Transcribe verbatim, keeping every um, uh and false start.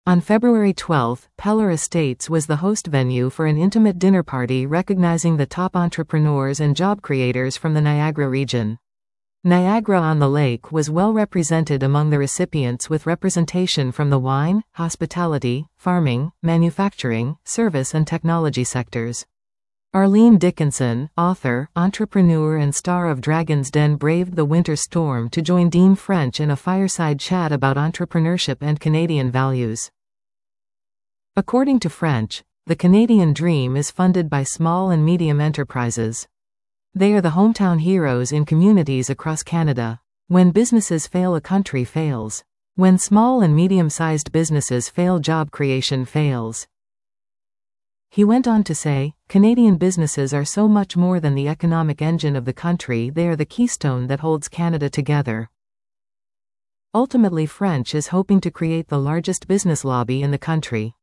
On February twelfth, Peller Estates was the host venue for an intimate dinner party recognizing the top entrepreneurs and job creators from the Niagara region. Niagara-on-the-Lake was well represented among the recipients, with representation from the wine, hospitality, farming, manufacturing, service and technology sectors. Arlene Dickinson, author, entrepreneur and star of Dragon's Den, braved the winter storm to join Dean French in a fireside chat about entrepreneurship and Canadian values. According to French, the Canadian dream is funded by small and medium enterprises. They are the hometown heroes in communities across Canada. When businesses fail, a country fails. When small and medium-sized businesses fail, job creation fails. He went on to say, Canadian businesses are so much more than the economic engine of the country, they are the keystone that holds Canada together. Ultimately, French is hoping to create the largest business lobby in the country.